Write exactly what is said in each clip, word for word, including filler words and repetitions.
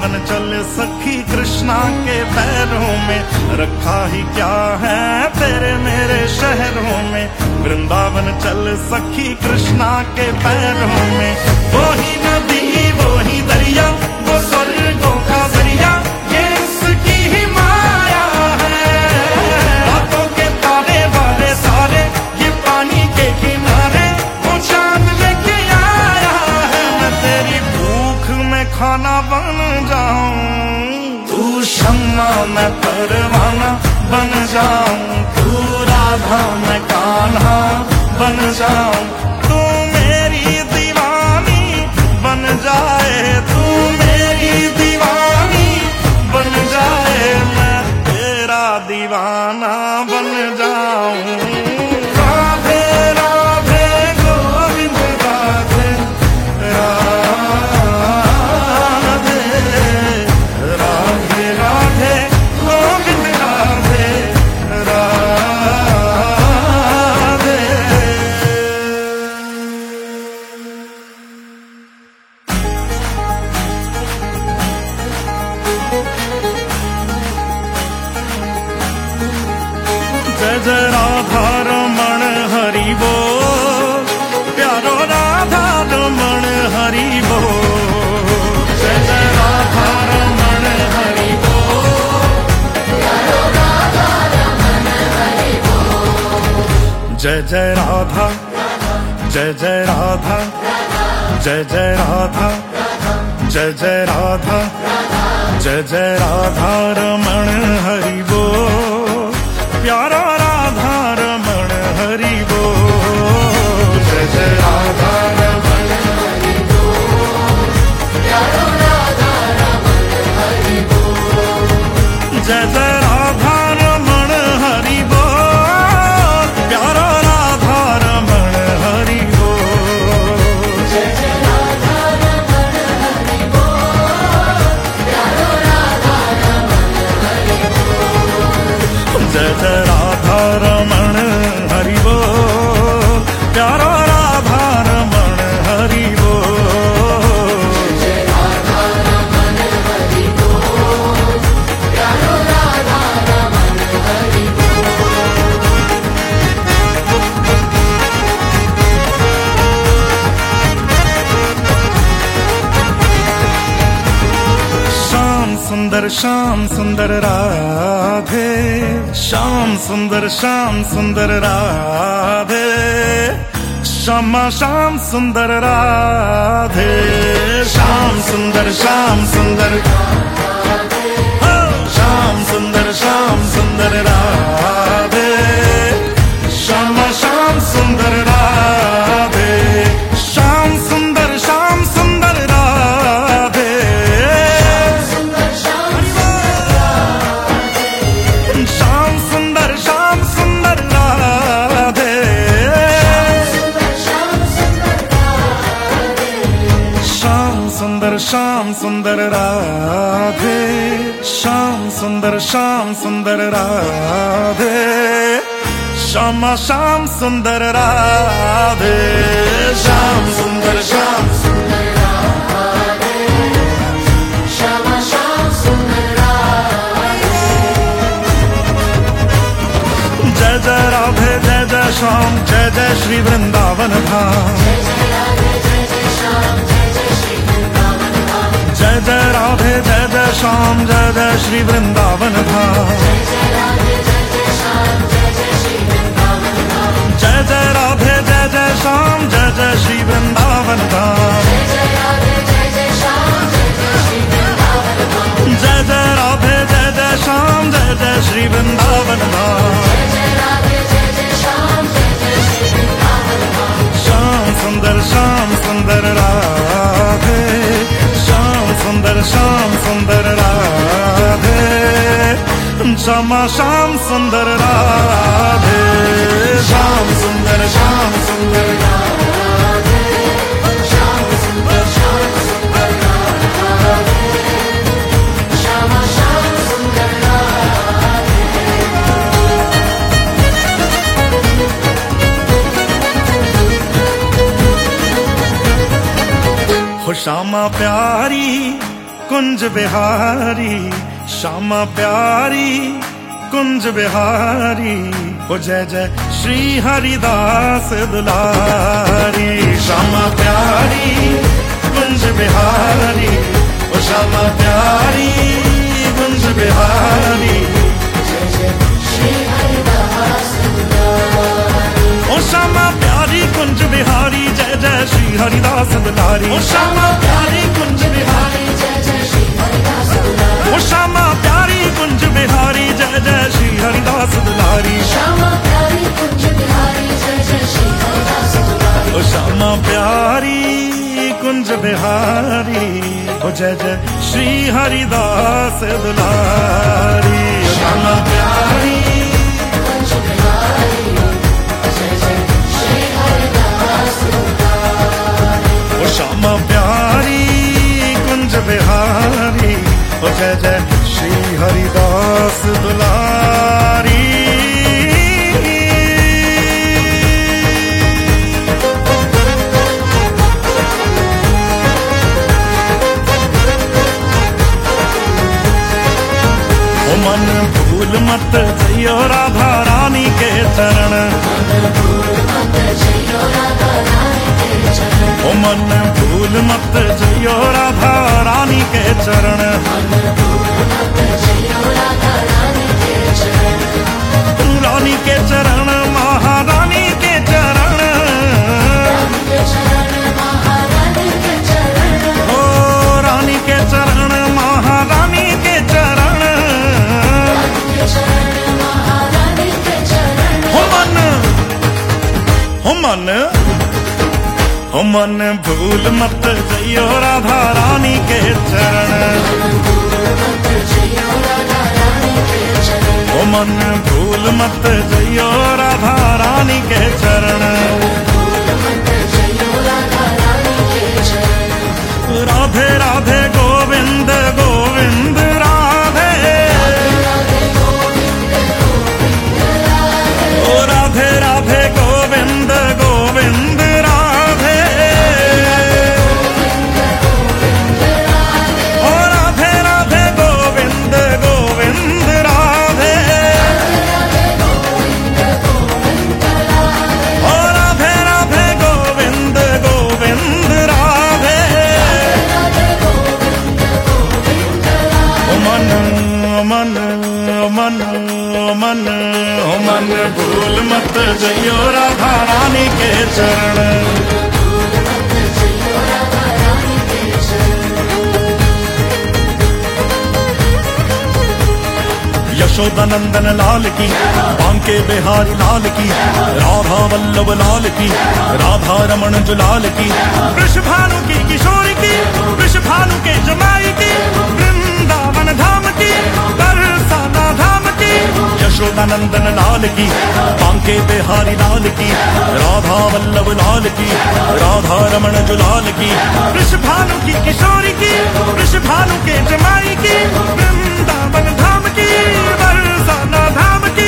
वृंदावन चल सखी कृष्णा के पैरों में, रखा ही क्या है तेरे मेरे शहरों में। वृंदावन चल सखी कृष्णा के पैरों में, वो ही नदी वो ही दरिया वो स्वर्गों का जरिया, ये उसकी ही माया है। रातों के तारे वाले सारे ये पानी के किनारे, वो चांद लेके आया है। मैं तेरी भूख में खाना बन जाऊं, तू शम्मा मैं परवाना बन जाऊं। तू राधा मैं कान्हा बन जाऊं, तू मेरी दीवानी बन जाए। तू मेरी दीवानी बन जाए, मैं तेरा दीवाना बन जाऊं। राधे राधे गोविंद राधे राधे, राधे राधे गोविंद राधे राधे। जय जय राधा रमण हरि बोल, प्यारो राधा रमण हरि बोल। जय जय राधा रमण हरि बोल, प्यारो राधा रमण हरि बोल। जय जय राधा जय जय राधा जय जय राधा जय जय राधा जय जय राधा रमण हरि बोल, प्यारा राधा रमण हरि बोल। जय जय राधा रमण हरि बोल, प्यारा राधा रमण हरि बोल। जय जय राधा रमण हरि बोल, प्यारा राधा रमण हरि बोल। जय जय राधा रमण हरि बोल, प्यारा राधा रमण हरि बोल। जय जय राधा रमण हरि बोल, प्यारा राधा रमण हरि बोल। जय राधा रमण हरि बोल, प्यारा राधा रमण हरि बोल। श्याम सुंदर श्याम सुंदर राधे, श्याम सुंदर श्याम सुंदर राधे, श्यामा श्याम सुंदर राधे। श्याम सुंदर श्याम सुंदर श्याम सुंदर श्याम सुंदर राधे, श्यामा श्याम सुंदर राधे। श्याम सुंदर श्याम सुंदर राधे, श्याम सुंदर श्याम सुंदर राधे। श्याम सुंदर श्याम सुंदर राधे, श्याम सुंदर श्याम सुंदर राधे, श्यामा श्याम सुंदर राधे। श्याम सुंदर श्याम सुंदर राधे, श्यामा श्याम सुंदर राधे। जय जय राधे जय जय श्याम जय जय श्री वृंदावन धाम। जय जय राधे जय जय श्याम जय जय श्री वृंदावन धाम। जय जय राधे जय जय श्याम जय जय श्री वृंदावन धाम। जय जय राधे जय जय श्याम जय जय श्री वृंदावन धाम। जय जय राधे जय जय श्याम जय जय श्री वृंदावन धाम। जय जय राधे जय जय श्याम जय जय श्री वृंदावन धाम। जय जय राधे जय जय श्याम जय जय श्री वृंदावन धाम। जय जय राधे जय जय श्याम जय जय श्री वृंदावन धाम। श्याम सुंदर श्याम सुंदर राधे, श्याम सुंदर श्याम सुंदर राधे, श्यामा श्याम सुंदर राधे। श्याम सुंदर श्याम सुंदर राधे, श्याम सुंदर श्याम सुंदर राधे, श्यामा श्याम सुंदर राधे। हो श्यामा प्यारी कुंज बिहारी, श्यामा प्यारी कुंज बिहारी। ओ जय जय श्री हरिदास दुलारी। श्यामा प्यारी कुंज बिहारी, ओ श्यामा प्यारी कुंज बिहारी। जय जय श्री हरिदास दुलारी। ओ श्यामा प्यारी कुंज बिहारी, जय जय श्री हरिदास दुलारी। ओ श्यामा प्यारी कुंज बिहारी, जय जय श्री हरिदास दुलारी। ओ श्यामा प्यारी कुंज बिहारी, जय जय श्री हरिदास दुलारी। श्यामा प्यारी कुंज बिहारी, जय जय श्री हरिदास दुलारी। ओ श्यामा प्यारी कुंज बिहारी, ओ जय जय श्री हरिदास दुलारी। श्यामा प्यारी कुंज बिहारी, जय जय श्री हरिदास दुलारी। ओ श्यामा प्यारी कुंज बिहारी, ओ जय जय श्री हरिदास दुलारी। ओ मन भूल मत जइयो राधा रानी के चरण। ओ मन भूल मत जइयो राधा रानी के चरण। रानी के चरण, महारानी के चरण। ओ रानी के चरण, महारानी के चरण। हो मन, हो मन, हो मन भूल मत जइयो राधा रानी के चरण। ओ मन भूल मत जइयो राधा रानी के चरण। राधे राधे गोविंद गोविंद राधे। ओ राधे राधे गोविंद गोविंद राधे। ओ राधे राधे गोविंद गोविंद राधे। ओ राधे राधे गोविंद गोविंद राधे। ओ मन, ओ मन, ओ मन, ओ मन, ओ मन भूल मत जइयो राधा रानी के चरण। यशोदा नंदन लाल की, बांके बिहारी लाल की, राधा वल्लभ लाल की, राधा रमण जुलाल की, वृषभानु की किशोरी की, वृषभानु के जमाई की, वृंदावन धाम की, बरसाना धाम की। यशोदा नंदन लाल की, बांके बिहारी लाल की, राधा वल्लभ लाल की, राधा रमण जुलाल की, वृषभानु की किशोरी की, वृषभानु के जमाई की, वृंदावन धाम की, बरसाना धाम की।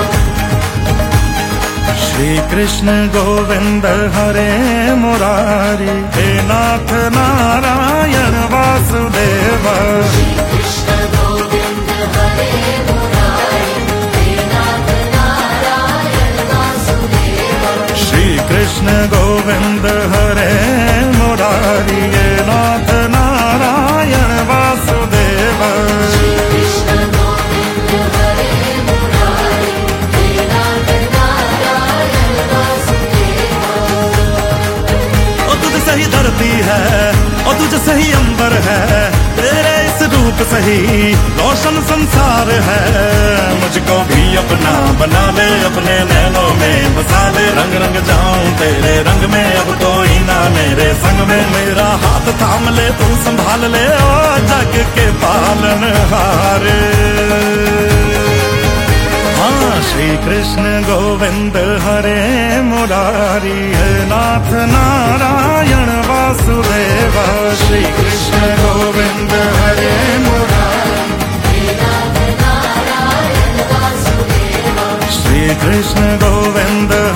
श्री कृष्ण गोविंद हरे मुरारी, हे नाथ नारायण वासुदेव। श्री कृष्ण गोविंद हरे मुरारी, हे नाथ नारायण वासुदेव। श्री कृष्ण गोविंद हरे मुरारी, हे नाथ नारायण वासुदेव। श्री कृष्ण गोविंद हरे मुरारी, हे नाथ नारायण वासुदेव। ओ तुझ सही धरती है, ओ तुझ सही अंबर है, तेरे इस रूप सही रोशन संसार है। मुझको भी अपना बना ले, अपने नैनों में बसा ले, रंग रंग जाऊं तेरे रंग में, अब कोई ना मेरे संग में। मेरा हाथ थाम ले, तू संभाल ले, ओ जग के पालनहार। हाँ श्री कृष्ण गोविंद हरे मुरारी, हे नाथ नारायण वासुदेव। श्री कृष्ण गोविंद हरे मुरारी, हे नाथ नारायण वासुदेव। श्री कृष्ण गोविंद